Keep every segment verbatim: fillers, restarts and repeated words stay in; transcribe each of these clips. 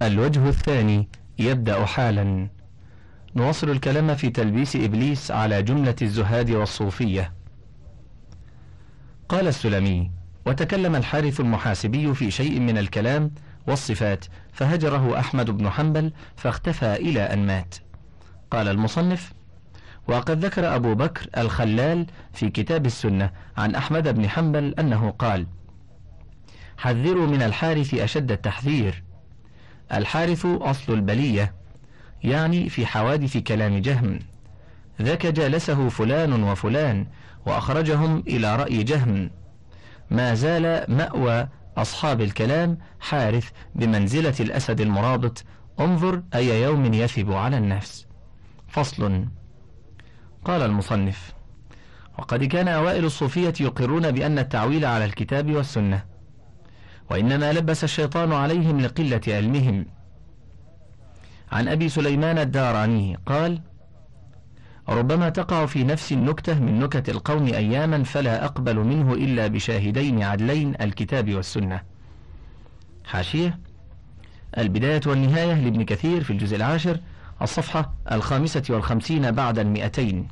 الوجه الثاني يبدأ حالا. نواصل الكلام في تلبيس إبليس على جملة الزهاد والصوفية. قال السلمي: وتكلم الحارث المحاسبي في شيء من الكلام والصفات فهجره أحمد بن حنبل فاختفى إلى أن مات. قال المصنف: وقد ذكر أبو بكر الخلال في كتاب السنة عن أحمد بن حنبل أنه قال: حذروا من الحارث أشد التحذير. الحارث أصل البلية، يعني في حوادث كلام جهم، ذاك جالسه فلان وفلان وأخرجهم إلى رأي جهم. ما زال مأوى أصحاب الكلام حارث بمنزلة الأسد المرابط، انظر أي يوم يثب على النفس. فصل. قال المصنف: وقد كان أوائل الصوفية يقرون بأن التعويل على الكتاب والسنة، وإنما لبس الشيطان عليهم لقلة علمهم. عن أبي سليمان الداراني قال: ربما تقع في نفس النكتة من نكت القوم أياما فلا أقبل منه إلا بشاهدين عدلين، الكتاب والسنة. حاشية: البداية والنهاية لابن كثير في الجزء العاشر الصفحة الخامسة والخمسين بعد المئتين.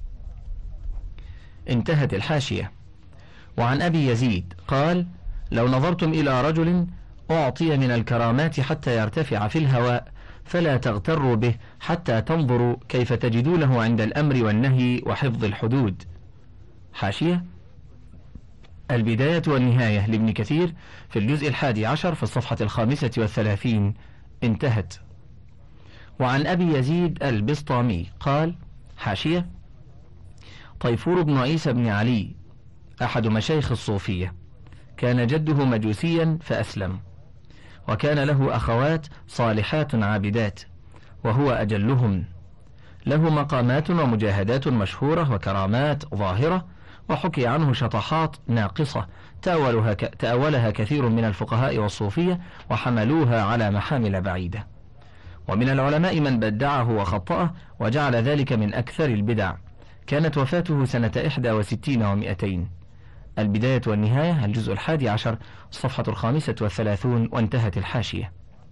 انتهت الحاشية. وعن أبي يزيد قال: لو نظرتم إلى رجل أعطي من الكرامات حتى يرتفع في الهواء فلا تغتروا به حتى تنظروا كيف تجدونه عند الأمر والنهي وحفظ الحدود. حاشية: البداية والنهاية لابن كثير في الجزء الحادي عشر في الصفحة الخامسة والثلاثين. انتهت. وعن أبي يزيد البسطامي قال: حاشية: طيفور بن عيسى بن علي أحد مشايخ الصوفية، كان جده مجوسيا فأسلم، وكان له أخوات صالحات عابدات وهو أجلهم، له مقامات ومجاهدات مشهورة وكرامات ظاهرة، وحكي عنه شطحات ناقصة تأولها, ك... تأولها كثير من الفقهاء والصوفية وحملوها على محامل بعيدة. ومن العلماء من بدعه وخطأه وجعل ذلك من أكثر البدع. كانت وفاته سنة إحدى وستين ومئتين. البداية والنهاية الجزء الحادي عشر الصفحة الخامسة والثلاثون. وانتهت الحاشية.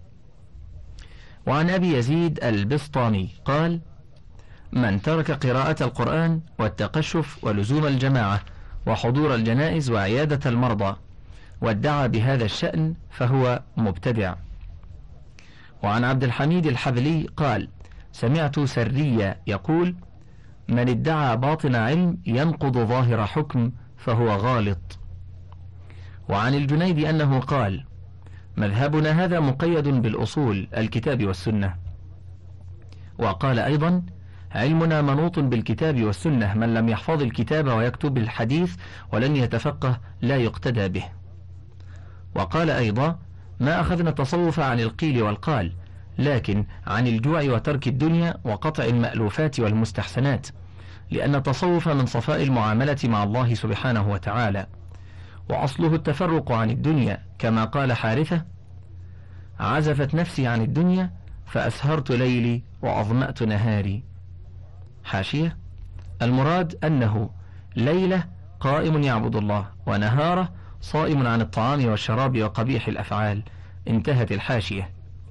وعن أبي يزيد البسطامي قال: من ترك قراءة القرآن والتقشف ولزوم الجماعة وحضور الجنائز وعيادة المرضى وادعى بهذا الشأن فهو مبتدع. وعن عبد الحميد الحبلي قال: سمعت سرية يقول: من ادعى باطن علم ينقض ظاهر حكم فهو غالط. وعن الجنيد أنه قال: مذهبنا هذا مقيد بالأصول الكتاب والسنة. وقال أيضا: علمنا منوط بالكتاب والسنة، من لم يحفظ الكتاب ويكتب الحديث ولن يتفقه لا يقتدى به. وقال أيضا: ما أخذنا التصوف عن القيل والقال، لكن عن الجوع وترك الدنيا وقطع المألوفات والمستحسنات، لأن التصوف من صفاء المعاملة مع الله سبحانه وتعالى، وأصله التفرق عن الدنيا، كما قال حارثة: عزفت نفسي عن الدنيا فأسهرت ليلي وأظمأت نهاري. حاشية: المراد أنه ليلة قائم يعبد الله ونهاره صائم عن الطعام والشراب وقبيح الأفعال. انتهت الحاشية.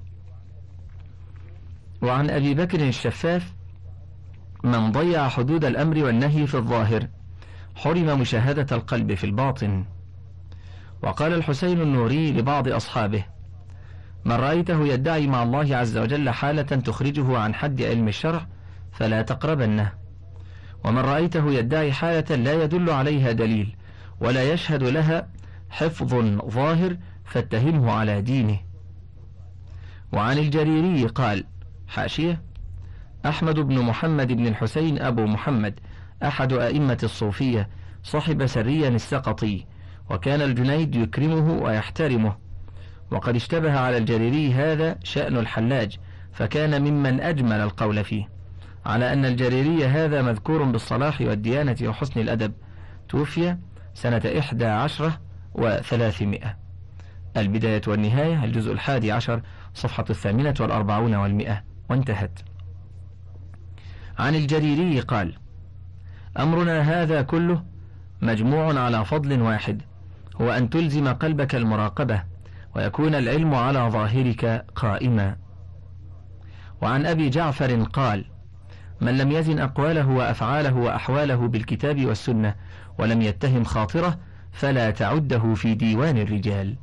وعن أبي بكر الشفاف: من ضيع حدود الأمر والنهي في الظاهر حرم مشاهدة القلب في الباطن. وقال الحسين النوري لبعض أصحابه: من رأيته يدعي مع الله عز وجل حالة تخرجه عن حد علم الشرع فلا تقربنه، ومن رأيته يدعي حالة لا يدل عليها دليل ولا يشهد لها حفظ ظاهر فاتهمه على دينه. وعن الجريري قال: حاشية: أحمد بن محمد بن الحسين أبو محمد أحد أئمة الصوفية، صاحب سريا السقطي، وكان الجنيد يكرمه ويحترمه. وقد اشتبه على الجريري هذا شأن الحلاج، فكان ممن أجمل القول فيه، على أن الجريري هذا مذكور بالصلاح والديانة وحسن الأدب. توفي سنة إحدى عشرة وثلاثمائة. البداية والنهاية الجزء الحادي عشر صفحة الثامنة والأربعون والمئة. وانتهت. عن الجريري قال: أمرنا هذا كله مجموع على فضل واحد، هو أن تلزم قلبك المراقبة ويكون العلم على ظاهرك قائما. وعن أبي جعفر قال: من لم يزن أقواله وأفعاله وأحواله بالكتاب والسنة ولم يتهم خاطره فلا تعده في ديوان الرجال.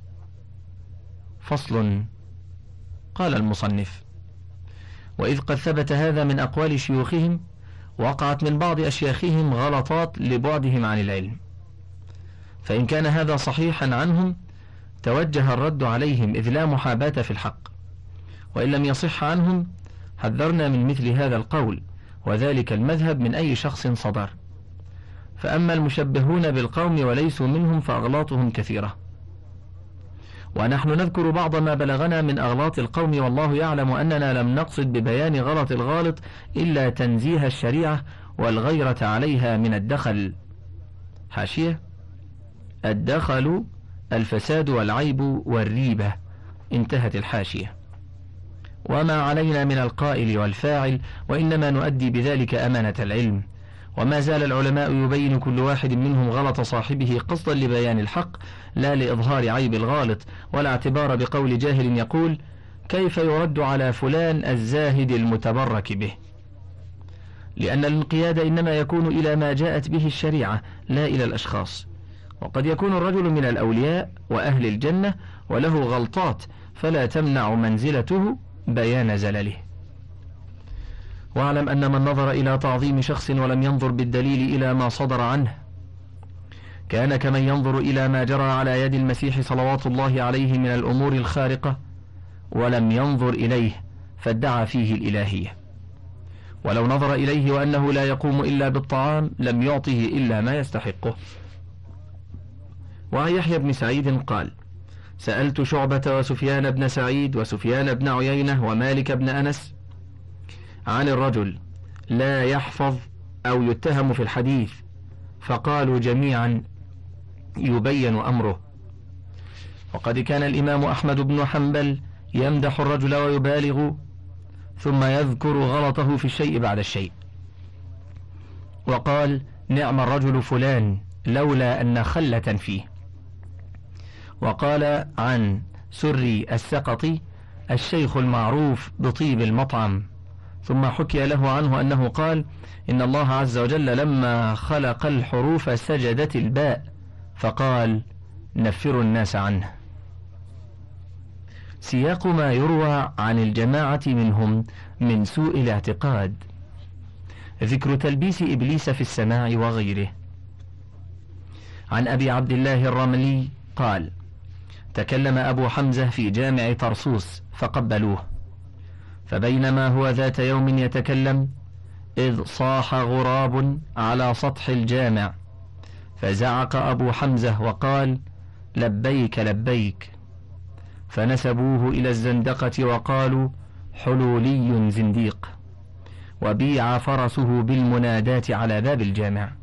فصل. قال المصنف: وإذ قد ثبت هذا من أقوال شيوخهم، وقعت من بعض أشياخهم غلطات لبعدهم عن العلم، فإن كان هذا صحيحا عنهم توجه الرد عليهم، إذ لا محاباة في الحق، وإن لم يصح عنهم حذرنا من مثل هذا القول، وذلك المذهب من أي شخص صدر. فأما المشبهون بالقوم وليسوا منهم فأغلاطهم كثيرة، ونحن نذكر بعض ما بلغنا من أغلاط القوم، والله يعلم أننا لم نقصد ببيان غلط الغالط إلا تنزيه الشريعة والغيرة عليها من الدخل. حاشية: الدخل الفساد والعيب والريبة. انتهت الحاشية. وما علينا من القائل والفاعل، وإنما نؤدي بذلك أمانة العلم. وما زال العلماء يبين كل واحد منهم غلط صاحبه قصدا لبيان الحق، لا لإظهار عيب الغالط، ولا اعتبار بقول جاهل يقول: كيف يرد على فلان الزاهد المتبرك به؟ لأن الانقياد إنما يكون إلى ما جاءت به الشريعة لا إلى الأشخاص. وقد يكون الرجل من الأولياء وأهل الجنة وله غلطات، فلا تمنع منزلته بيان زلله. واعلم أن من نظر إلى تعظيم شخص ولم ينظر بالدليل إلى ما صدر عنه كان كمن ينظر إلى ما جرى على يد المسيح صلوات الله عليه من الأمور الخارقة ولم ينظر إليه فادعى فيه الإلهية. ولو نظر إليه وأنه لا يقوم إلا بالطعام لم يعطه إلا ما يستحقه. وعن يحيى بن سعيد قال: سألت شعبة وسفيان بن سعيد وسفيان بن عيينة ومالك بن أنس عن الرجل لا يحفظ أو يتهم في الحديث، فقالوا جميعا يبين أمره. وقد كان الإمام أحمد بن حنبل يمدح الرجل ويبالغ ثم يذكر غلطه في الشيء بعد الشيء، وقال: نعم الرجل فلان لولا أن خلة فيه. وقال عن سري السقطي: الشيخ المعروف بطيب المطعم. ثم حكي له عنه أنه قال: إن الله عز وجل لما خلق الحروف سجدت الباء، فقال: نفروا الناس عنه. سياق ما يروى عن الجماعة منهم من سوء الاعتقاد: ذكر تلبيس إبليس في السماع وغيره. عن أبي عبد الله الرملي قال: تكلم أبو حمزة في جامع طرسوس فقبلوه، فبينما هو ذات يوم يتكلم إذ صاح غراب على سطح الجامع، فزعق أبو حمزة وقال: لبيك لبيك، فنسبوه إلى الزندقة وقالوا: حلولي زنديق، وبيع فرسه بالمنادات على باب الجامع.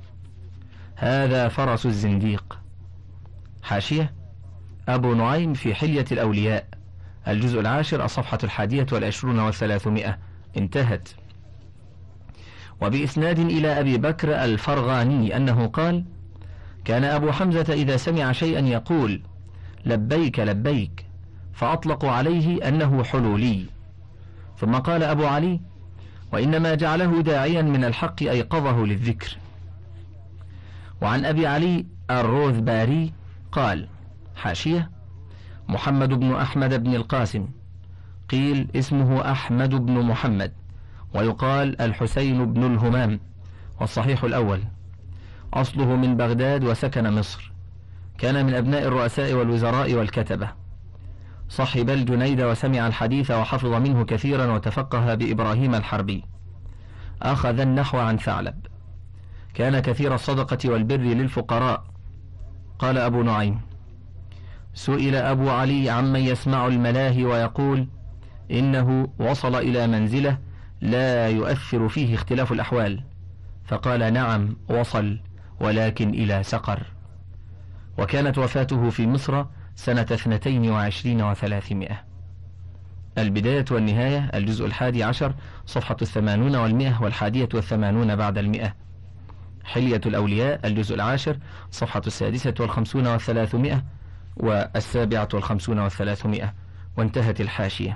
هذا فرس الزنديق. حاشية: أبو نعيم في حلية الأولياء، الجزء العاشر، الصفحة الحادية والعشرون والثلاثمائة. انتهت. وبإسناد إلى أبي بكر الفرغاني أنه قال: كان أبو حمزة إذا سمع شيئا يقول: لبيك لبيك، فأطلقوا عليه أنه حلولي. ثم قال أبو علي: وإنما جعله داعيا من الحق أيقظه للذكر. وعن أبي علي الروذباري قال: حاشية: محمد بن أحمد بن القاسم، قيل اسمه أحمد بن محمد، ويقال الحسين بن الهمام، والصحيح الأول. أصله من بغداد وسكن مصر، كان من أبناء الرؤساء والوزراء والكتبة، صحب الجنيد وسمع الحديث وحفظ منه كثيرا وتفقه بإبراهيم الحربي. أخذ النحو عن ثعلب، كان كثير الصدقة والبر للفقراء. قال أبو نعيم: سئل أبو علي عمن يسمع الملاهي ويقول إنه وصل إلى منزله لا يؤثر فيه اختلاف الأحوال، فقال: نعم وصل، ولكن إلى سقر. وكانت وفاته في مصر سنة اثنتين وعشرين وثلاثمائة. البداية والنهاية، الجزء الحادي عشر، صفحة الثمانون والمئة والحادية والثمانون بعد المئة. حلية الأولياء، الجزء العاشر، صفحة السادسة والخمسون والثلاثمائة. والسابعة والخمسون والثلاثمائة. وانتهت الحاشية.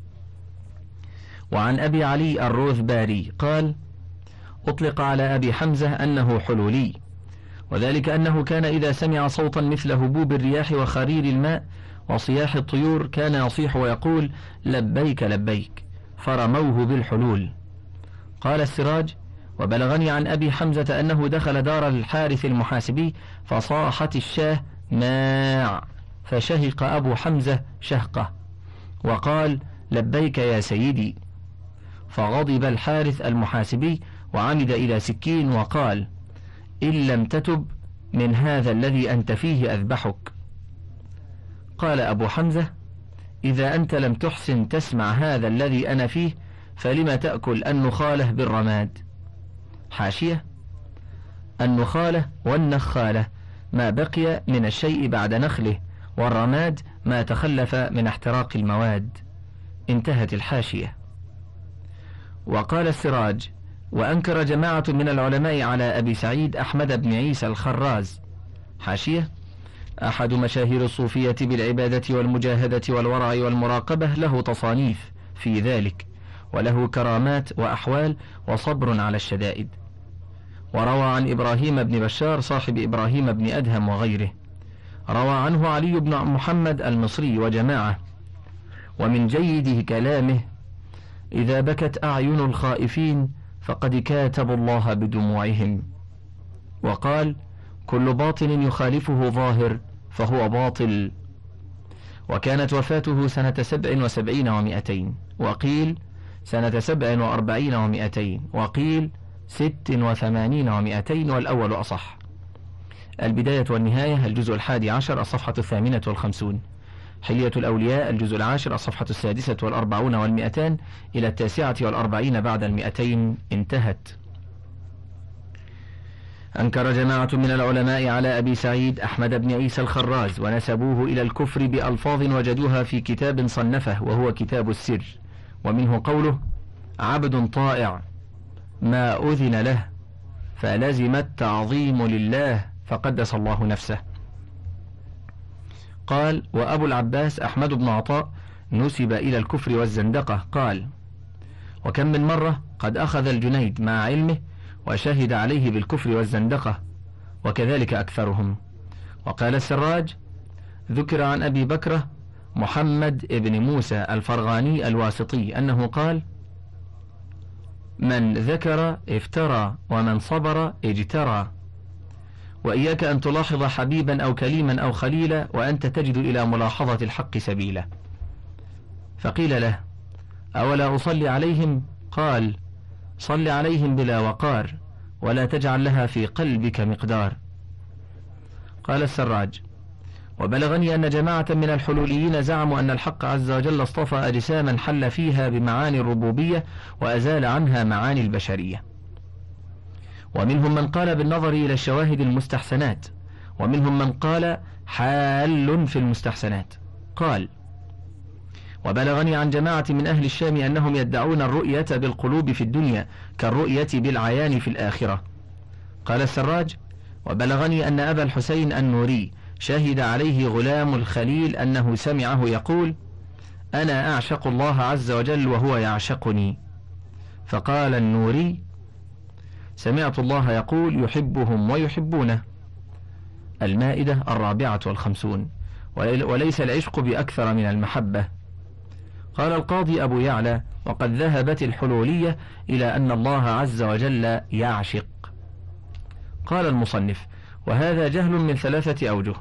وعن أبي علي الروذباري قال: أطلق على أبي حمزة أنه حلولي، وذلك أنه كان إذا سمع صوتا مثل هبوب الرياح وخرير الماء وصياح الطيور كان يصيح ويقول: لبيك لبيك، فرموه بالحلول. قال السراج: وبلغني عن أبي حمزة أنه دخل دار الحارث المحاسبي فصاحت الشاه ماع، فشهق أبو حمزة شهقة وقال: لبيك يا سيدي، فغضب الحارث المحاسبي وعمد إلى سكين وقال: إن لم تتب من هذا الذي أنت فيه أذبحك. قال أبو حمزة: إذا أنت لم تحسن تسمع هذا الذي أنا فيه فلم تأكل النخالة بالرماد. حاشية: النخالة والنخالة ما بقي من الشيء بعد نخله، والرماد ما تخلف من احتراق المواد. انتهت الحاشية. وقال السراج: وأنكر جماعة من العلماء على أبي سعيد أحمد بن عيسى الخراز. حاشية: أحد مشاهير الصوفية بالعبادة والمجاهدة والورع والمراقبة، له تصانيف في ذلك، وله كرامات وأحوال وصبر على الشدائد. وروى عن إبراهيم بن بشار صاحب إبراهيم بن أدهم وغيره. روى عنه علي بن محمد المصري وجماعة. ومن جيد كلامه: إذا بكت أعين الخائفين فقد كاتبوا الله بدموعهم. وقال: كل باطل يخالفه ظاهر فهو باطل. وكانت وفاته سنة سبع وسبعين ومائتين، وقيل سنة سبع وأربعين ومائتين، وقيل ست وثمانين ومائتين، والأول أصح. البداية والنهاية الجزء الحادي عشر الصفحة الثامنة والخمسون. حلية الأولياء الجزء العاشر الصفحة السادسة والأربعون والمئتان إلى التاسعة والأربعين بعد المئتين. انتهت. أنكر جماعة من العلماء على أبي سعيد أحمد بن عيسى الخراز ونسبوه إلى الكفر بألفاظ وجدوها في كتاب صنفه وهو كتاب السر، ومنه قوله: عبد طائع ما أذن له فلزم التعظيم لله فقدس الله نفسه. قال: وأبو العباس أحمد بن عطاء نسب إلى الكفر والزندقة. قال: وكم من مرة قد أخذ الجنيد مع علمه وشهد عليه بالكفر والزندقة، وكذلك أكثرهم. وقال السراج: ذكر عن أبي بكرة محمد ابن موسى الفرغاني الواسطي أنه قال: من ذكر افترى ومن صبر اجترى. وإياك أن تلاحظ حبيبا أو كليما أو خليلا وأنت تجد إلى ملاحظة الحق سبيلا. فقيل له: أولا أصلي عليهم؟ قال: صل عليهم بلا وقار، ولا تجعل لها في قلبك مقدار. قال السراج: وبلغني أن جماعة من الحلوليين زعموا أن الحق عز وجل اصطفى أجساما حل فيها بمعاني الربوبية وأزال عنها معاني البشرية. ومنهم من قال بالنظر إلى الشواهد المستحسنات، ومنهم من قال حال في المستحسنات. قال: وبلغني عن جماعة من أهل الشام أنهم يدعون الرؤية بالقلوب في الدنيا كالرؤية بالعيان في الآخرة. قال السراج: وبلغني أن أبا الحسين النوري شهد عليه غلام الخليل أنه سمعه يقول: أنا أعشق الله عز وجل وهو يعشقني. فقال النوري: سمعت الله يقول: يحبهم ويحبونه. المائدة الرابعة والخمسون. وليس العشق بأكثر من المحبة. قال القاضي أبو يعلى: وقد ذهبت الحلولية إلى أن الله عز وجل يعشق. قال المصنف: وهذا جهل من ثلاثة أوجه.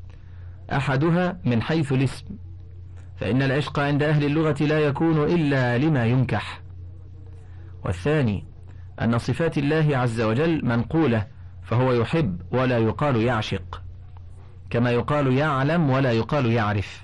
أحدها من حيث الاسم، فإن العشق عند أهل اللغة لا يكون إلا لما ينكح. والثاني أن صفات الله عز وجل منقولة، فهو يحب ولا يقال يعشق، كما يقال يعلم ولا يقال يعرف.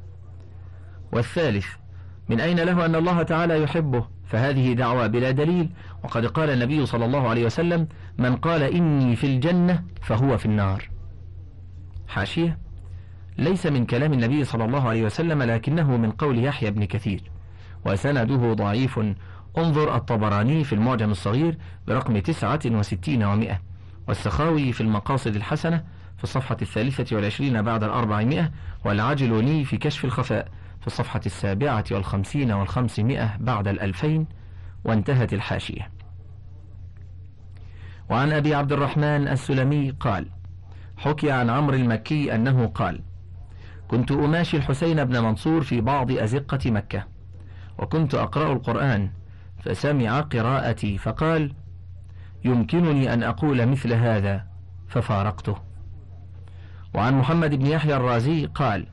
والثالث من أين له أن الله تعالى يحبه، فهذه دعوة بلا دليل، وقد قال النبي صلى الله عليه وسلم: من قال إني في الجنة فهو في النار. حاشية: ليس من كلام النبي صلى الله عليه وسلم، لكنه من قول يحيى بن كثير، وسنده ضعيف. انظر الطبراني في المعجم الصغير برقم تسعة وستين ومئة، والسخاوي في المقاصد الحسنة في الصفحة الثالثة والعشرين بعد الأربعمائة، والعجلوني في كشف الخفاء في الصفحة السابعة والخمسين والخمسمائة بعد الألفين، وانتهت الحاشية. وعن أبي عبد الرحمن السلمي قال: حكي عن عمرو المكي أنه قال: كنت أماشي الحسين بن منصور في بعض أزقة مكة، وكنت أقرأ القرآن، فسمع قراءتي فقال: يمكنني أن أقول مثل هذا، ففارقته. وعن محمد بن يحيى الرازي قال: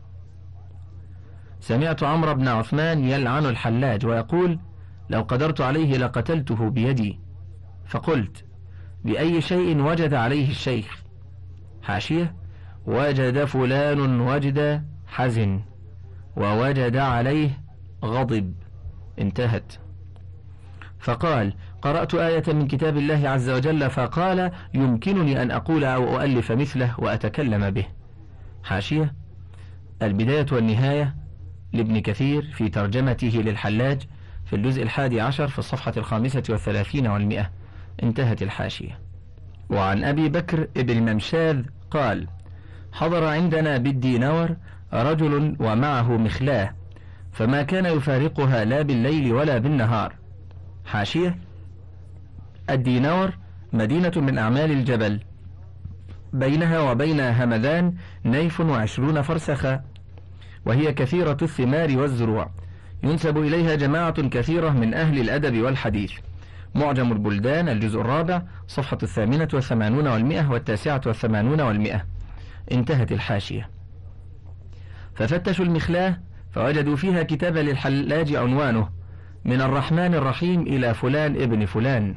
سمعت عمرو بن عثمان يلعن الحلاج ويقول: لو قدرت عليه لقتلته بيدي، فقلت: بأي شيء وجد عليه الشيخ؟ حاشية: وجد فلان وجد حزن، ووجد عليه غضب، انتهت. فقال: قرأت آية من كتاب الله عز وجل فقال: يمكنني أن أقول أو أؤلف مثله وأتكلم به. حاشية: البداية والنهاية لابن كثير في ترجمته للحلاج في الجزء الحادي عشر في الصفحة الخامسة والثلاثين والمئة، انتهت الحاشية. وعن أبي بكر ابن ممشاذ قال: حضر عندنا بالدينور رجل ومعه مخلاه، فما كان يفارقها لا بالليل ولا بالنهار. حاشية: الدينور مدينة من أعمال الجبل، بينها وبين همذان نيف وعشرون فرسخا، وهي كثيرة الثمار والزروع، ينسب إليها جماعة كثيرة من أهل الأدب والحديث. معجم البلدان الجزء الرابع صفحة الثامنة والثمانون والمئة والتاسعة والثمانون والمئة، انتهت الحاشية. ففتشوا المخلاه فوجدوا فيها كتابا للحلاج عنوانه: من الرحمن الرحيم إلى فلان ابن فلان،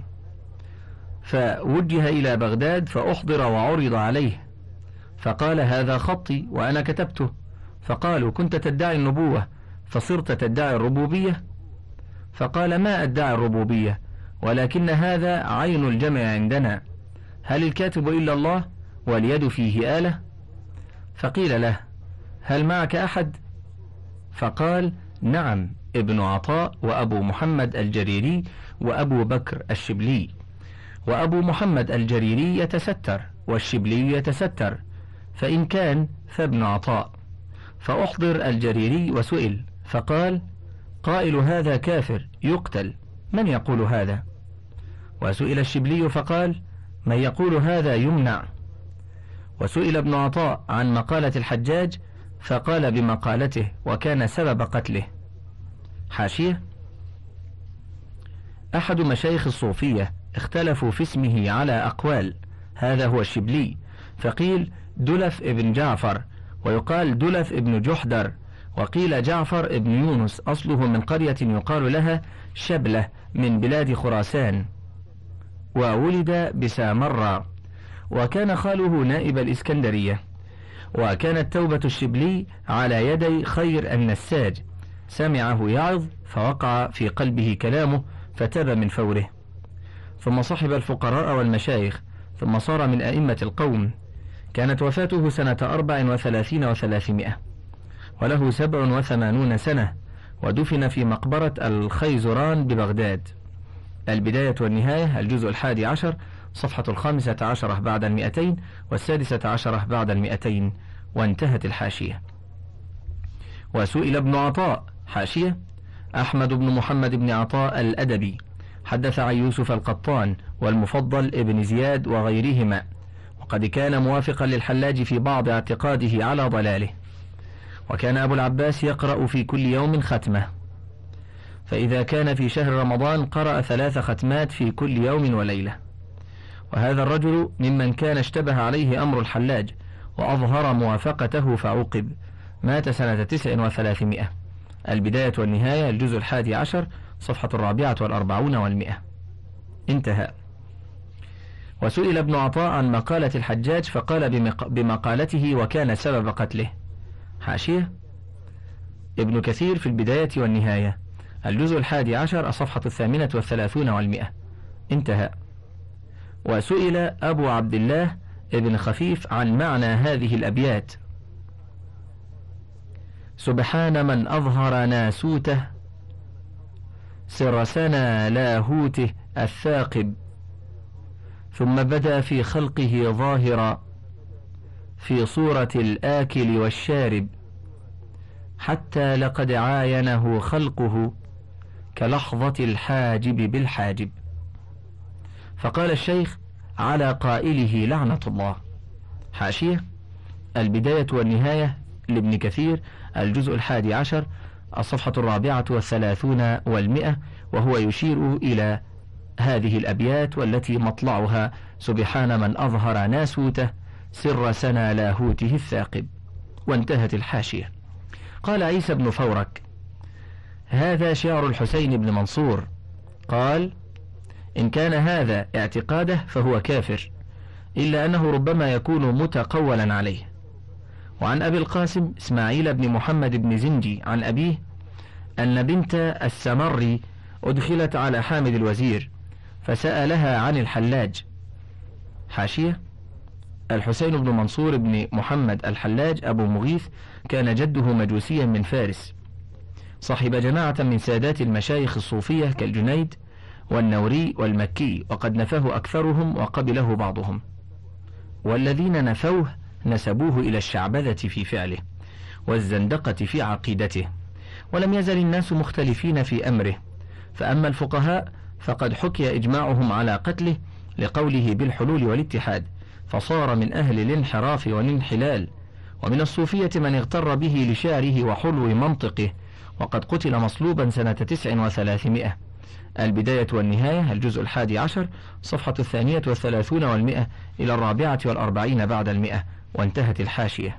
فوجه إلى بغداد فأحضر وعرض عليه، فقال: هذا خطي وأنا كتبته. فقالوا: كنت تدعي النبوة فصرت تدعي الربوبية؟ فقال: ما أدعي الربوبية، ولكن هذا عين الجمع عندنا، هل الكاتب إلا الله واليد فيه آلة؟ فقيل له: هل معك أحد؟ فقال: نعم، ابن عطاء وأبو محمد الجريري وأبو بكر الشبلي. وأبو محمد الجريري يتستر والشبلي يتستر، فإن كان فابن عطاء. فأحضر الجريري وسئل فقال: قائل هذا كافر يقتل، من يقول هذا؟ وسئل الشبلي فقال: من يقول هذا يمنع. وسئل ابن عطاء عن مقالة الحجاج فقال بمقالته، وكان سبب قتله. حاشية: أحد مشايخ الصوفية اختلفوا في اسمه على أقوال، هذا هو الشبلي، فقيل دلف ابن جعفر، ويقال دلف ابن جحدر، وقيل جعفر ابن يونس، أصله من قرية يقال لها شبلة من بلاد خراسان، وولد بسامرة، وكان خاله نائب الإسكندرية. وكانت توبة الشبلي على يدي خير النساج، سمعه يعظ فوقع في قلبه كلامه فتاب من فوره، ثم صحب الفقراء والمشايخ، ثم صار من أئمة القوم. كانت وفاته سنة أربع وثلاثين وثلاثمائة، وله سبع وثمانون سنة، ودفن في مقبرة الخيزران ببغداد. البداية والنهاية الجزء الحادي عشر صفحة الخامسة عشرة بعد المئتين والسادسة عشرة بعد المئتين، وانتهت الحاشية. وسئل ابن عطاء، حاشية: أحمد بن محمد بن عطاء الأدبي حدث عن يوسف القطان والمفضل ابن زياد وغيرهما، وقد كان موافقا للحلاج في بعض اعتقاده على ضلاله. وكان أبو العباس يقرأ في كل يوم ختمة، فإذا كان في شهر رمضان قرأ ثلاث ختمات في كل يوم وليلة. وهذا الرجل ممن كان اشتبه عليه أمر الحلاج وأظهر موافقته فعوقب، مات سنة تسع وثلاثمائة. البداية والنهاية الجزء الحادي عشر صفحة الرابعة والأربعون والمئة، انتهى. وسئل ابن عطاء عن مقالة الحجاج فقال بمق... بمقالته وكان سبب قتله. حاشية: ابن كثير في البداية والنهاية الجزء الحادي عشر الصفحة الثامنة والثلاثون والمئة، انتهى. وسئل أبو عبد الله ابن خفيف عن معنى هذه الأبيات: سبحان من أظهر ناسوته سر سنا لاهوته الثاقب، ثم بدا في خلقه ظاهرا في صورة الآكل والشارب، حتى لقد عاينه خلقه كلحظة الحاجب بالحاجب. فقال الشيخ: على قائله لعنة الله. حاشية: البداية والنهاية لابن كثير، الجزء الحادي عشر، الصفحة الرابعة والثلاثون والمئة، وهو يشير إلى هذه الأبيات والتي مطلعها: سبحان من أظهر ناسوته سر سنا لاهوته الثاقب. وانتهت الحاشية. قال عيسى بن فورك: هذا شعر الحسين بن منصور. قال: إن كان هذا اعتقاده فهو كافر، إلا أنه ربما يكون متقولا عليه. وعن أبي القاسم إسماعيل بن محمد بن زنجي عن أبيه أن بنت السمري أدخلت على حامد الوزير فسألها عن الحلاج. حاشية: الحسين بن منصور بن محمد الحلاج أبو مغيث كان جده مجوسيا من فارس، صاحب جماعة من سادات المشايخ الصوفية كالجنيد والنوري والمكي، وقد نفاه أكثرهم وقبله بعضهم، والذين نفوه نسبوه إلى الشعبذة في فعله والزندقة في عقيدته. ولم يزل الناس مختلفين في أمره، فأما الفقهاء فقد حكي إجماعهم على قتله لقوله بالحلول والاتحاد، فصار من أهل الانحراف والانحلال. ومن الصوفية من اغتر به لشعره وحلو منطقه، وقد قتل مصلوبا سنة تسع وثلاثمائة. البداية والنهاية، الجزء الحادي عشر، صفحة الثانية والثلاثون والمئة إلى الرابعة والأربعين بعد المئة. وانتهت الحاشية.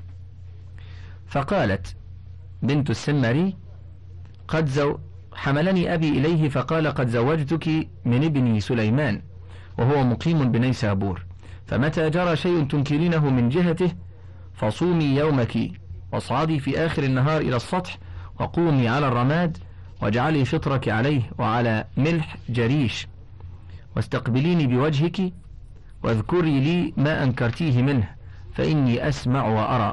فقالت بنت السمري: قد زو حملني أبي إليه فقال: قد زوجتك من ابني سليمان وهو مقيم بنيسابور، فمتى جرى شيء تنكرينه من جهته فصومي يومك، واصعدي في آخر النهار إلى السطح، وقومي على الرماد، واجعلي فطرك عليه وعلى ملح جريش، واستقبليني بوجهك، واذكري لي ما أنكرتيه منه، فإني أسمع وأرى.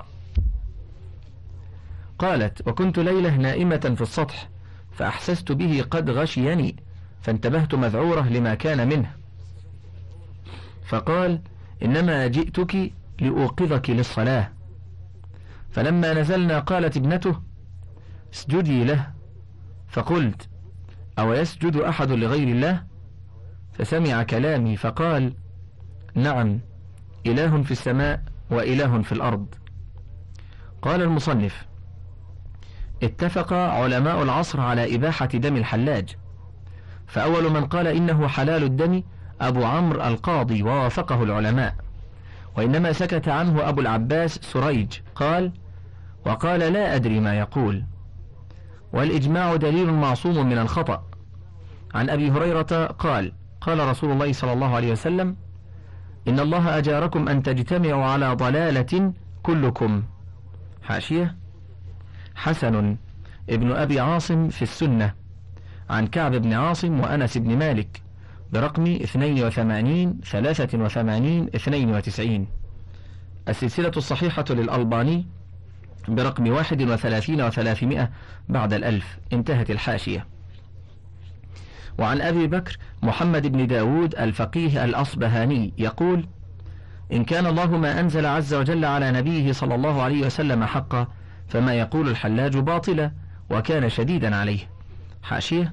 قالت: وكنت ليلة نائمة في السطح، فأحسست به قد غشيني، فانتبهت مذعورة لما كان منه، فقال: إنما جئتك لأوقظك للصلاة. فلما نزلنا قالت ابنته: اسجدي له. فقلت: أو يسجد أحد لغير الله؟ فسمع كلامي فقال: نعم، إله في السماء وإله في الأرض. قال المصنف: اتفق علماء العصر على إباحة دم الحلاج، فأول من قال إنه حلال الدم أبو عمرو القاضي ووافقه العلماء، وإنما سكت عنه أبو العباس سريج قال: وقال لا أدري ما يقول. والإجماع دليل معصوم من الخطأ. عن أبي هريرة قال: قال رسول الله صلى الله عليه وسلم: إن الله أجاركم أن تجتمعوا على ضلالة كلكم. حاشية: حسن ابن أبي عاصم في السنة عن كعب بن عاصم وأنس بن مالك برقم اثنين وثمانين ثلاثة وثمانين اثنين وتسعين. السلسلة الصحيحة للألباني برقم واحد وثلاثين وثلاثمائة بعد الألف. انتهت الحاشية. وعن أبي بكر محمد بن داود الفقيه الأصبهاني يقول: إن كان الله ما أنزل عز وجل على نبيه صلى الله عليه وسلم حقا، فما يقول الحلاج باطلا، وكان شديدا عليه. حاشية: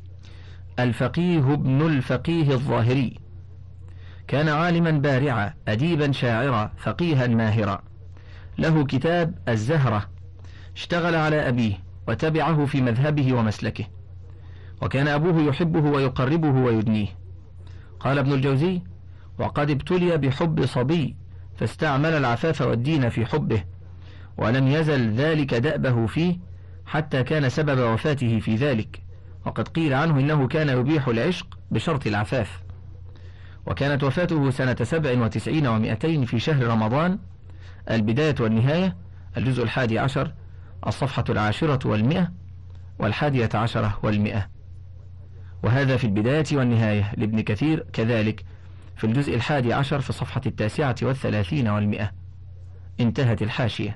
الفقيه ابن الفقيه الظاهري كان عالما بارعا أديبا شاعرا فقيها ماهرا، له كتاب الزهرة، اشتغل على أبيه وتبعه في مذهبه ومسلكه، وكان أبوه يحبه ويقربه ويدنيه. قال ابن الجوزي: وقد ابتلي بحب صبي فاستعمل العفاف والدين في حبه، ولم يزل ذلك دأبه فيه حتى كان سبب وفاته في ذلك، وقد قيل عنه إنه كان يبيح العشق بشرط العفاف. وكانت وفاته سنة سبع وتسعين ومئتين في شهر رمضان. البداية والنهاية، الجزء الحادي عشر، الصفحة العاشرة والمئة والحادية عشرة والمئة. وهذا في البداية والنهاية لابن كثير كذلك في الجزء الحادي عشر في الصفحة التاسعة والثلاثين والمئة. انتهت الحاشية.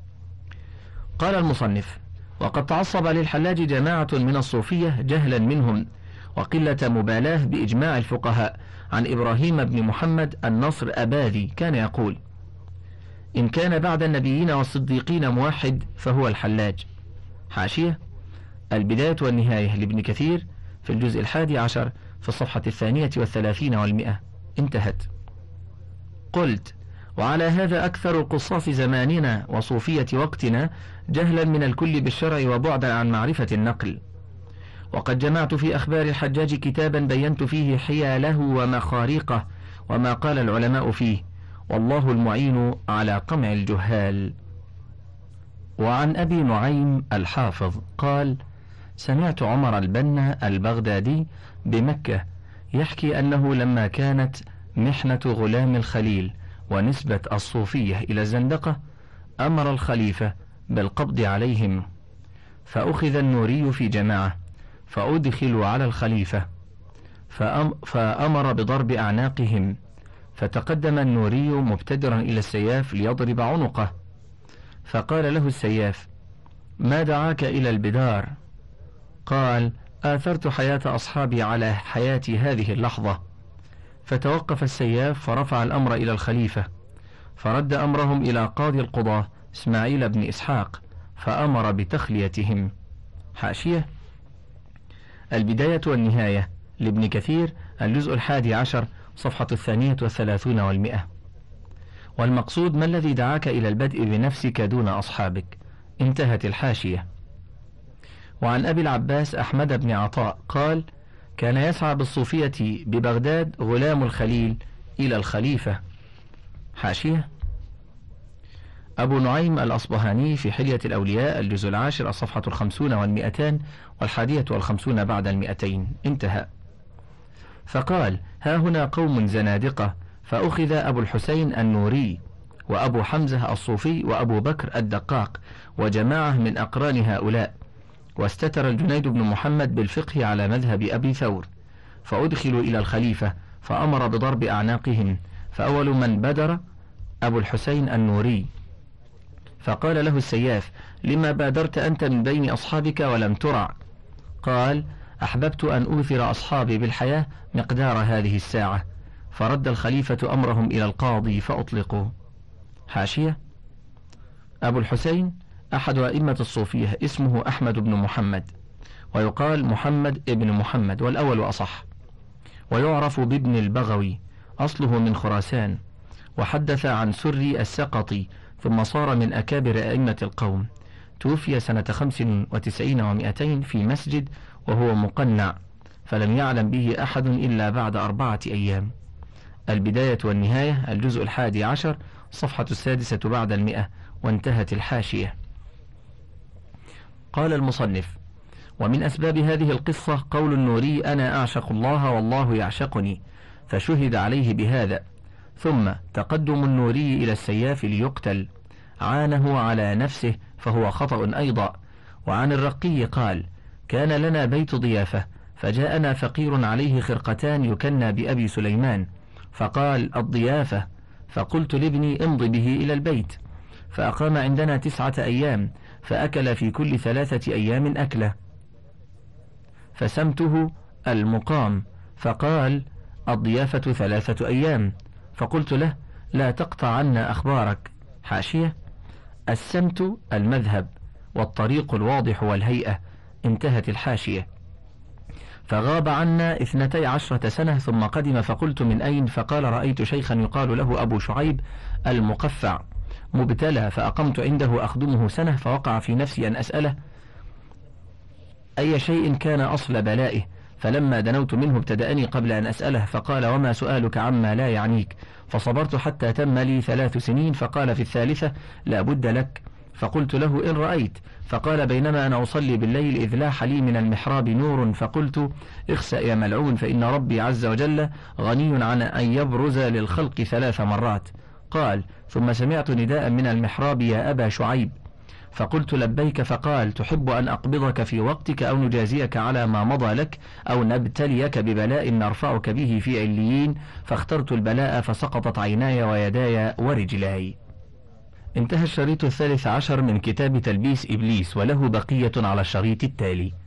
قال المصنف: وقد تعصب للحلاج جماعة من الصوفية جهلا منهم وقلة مبالاة بإجماع الفقهاء. عن إبراهيم بن محمد النصر أباذي كان يقول: إن كان بعد النبيين والصديقين موحد فهو الحلاج. حاشية: البداية والنهاية لابن كثير في الجزء الحادي عشر في الصفحة الثانية والثلاثين والمئة. انتهت. قلت: وعلى هذا أكثر قصاص زماننا وصوفية وقتنا جهلا من الكل بالشرع وبعدا عن معرفة النقل. وقد جمعت في أخبار الحجاج كتابا بينت فيه حياله ومخاريقه وما قال العلماء فيه، والله المعين على قمع الجهال. وعن أبي نعيم الحافظ قال: سمعت عمر البنا البغدادي بمكة يحكي أنه لما كانت محنة غلام الخليل ونسبة الصوفية إلى الزندقة أمر الخليفة بالقبض عليهم، فأخذ النوري في جماعة فأدخلوا على الخليفة فأم فأمر بضرب أعناقهم، فتقدم النوري مبتدرا إلى السياف ليضرب عنقه، فقال له السياف: ما دعاك إلى البدار؟ قال: آثرت حياة أصحابي على حياتي هذه اللحظة. فتوقف السياف فرفع الأمر إلى الخليفة، فرد أمرهم إلى قاضي القضاة إسماعيل بن إسحاق فأمر بتخليتهم. حاشية: البداية والنهاية لابن كثير الجزء الحادي عشر صفحة الثانية والثلاثون والمئة. والمقصود: ما الذي دعاك إلى البدء بنفسك دون أصحابك؟ انتهت الحاشية. وعن أبي العباس أحمد بن عطاء قال: كان يسعى بالصوفية ببغداد غلام الخليل إلى الخليفة. حاشية: أبو نعيم الأصبهاني في حلية الأولياء الجزء العاشر الصفحة الخمسون والمئتان والحادية والخمسون بعد المئتين. انتهى. فقال: ها هنا قوم زنادقة، فأخذ أبو الحسين النوري وأبو حمزة الصوفي وأبو بكر الدقاق وجماعة من أقران هؤلاء، واستتر الجنيد بن محمد بالفقه على مذهب أبي ثور، فأدخلوا إلى الخليفة فأمر بضرب أعناقهم، فأول من بدر أبو الحسين النوري، فقال له السياف: لما بادرت أنت من بين أصحابك ولم ترع؟ قال: أحببت أن أوثر أصحابي بالحياة مقدار هذه الساعة، فرد الخليفة أمرهم إلى القاضي فأطلقوا. حاشية: أبو الحسين أحد أئمة الصوفية، اسمه أحمد بن محمد، ويقال محمد ابن محمد، والأول أصح، ويعرف بابن البغوي، أصله من خراسان، وحدث عن سري السقطي، ثم صار من أكابر أئمة القوم. توفي سنة خمس وتسعين ومئتين في مسجد وهو مقنع، فلم يعلم به أحد إلا بعد أربعة أيام. البداية والنهاية الجزء الحادي عشر صفحة السادسة بعد المئة. وانتهت الحاشية. قال المصنف: ومن أسباب هذه القصة قول النوري: أنا أعشق الله والله يعشقني، فشهد عليه بهذا، ثم تقدم النوري إلى السياف ليقتل، عانه على نفسه فهو خطأ أيضا. وعن الرقي قال: كان لنا بيت ضيافة، فجاءنا فقير عليه خرقتان يكنى بأبي سليمان، فقال: الضيافة. فقلت لابني: امض به إلى البيت، فأقام عندنا تسعة أيام، فأكل في كل ثلاثة أيام أكله، فسمته المقام، فقال: الضيافة ثلاثة أيام. فقلت له: لا تقطع عنا أخبارك. حاشية: السمت المذهب، والطريق الواضح والهيئة. انتهت الحاشية. فغاب عنا اثنتي عشرة سنة، ثم قدم، فقلت: من أين؟ فقال: رأيت شيخا يقال له أبو شعيب المقفع مبتلى، فأقمت عنده أخدمه سنة، فوقع في نفسي أن أسأله أي شيء كان أصل بلائه، فلما دنوت منه ابتدأني قبل أن أسأله، فقال: وما سؤالك عما لا يعنيك؟ فصبرت حتى تم لي ثلاث سنين، فقال في الثالثة: لا بد لك. فقلت له: إن رأيت. فقال: بينما أنا أصلي بالليل إذ لاح لي من المحراب نور، فقلت: اخسأ يا ملعون، فإن ربي عز وجل غني عن أن يبرز للخلق ثلاث مرات. قال: ثم سمعت نداء من المحراب: يا أبا شعيب. فقلت: لبيك. فقال: تحب أن أقبضك في وقتك، أو نجازيك على ما مضى لك، أو نبتليك ببلاء نرفعك به في عليين؟ فاخترت البلاء، فسقطت عيناي ويداي ورجلاي. انتهى الشريط الثالث عشر من كتاب تلبيس إبليس، وله بقية على الشريط التالي.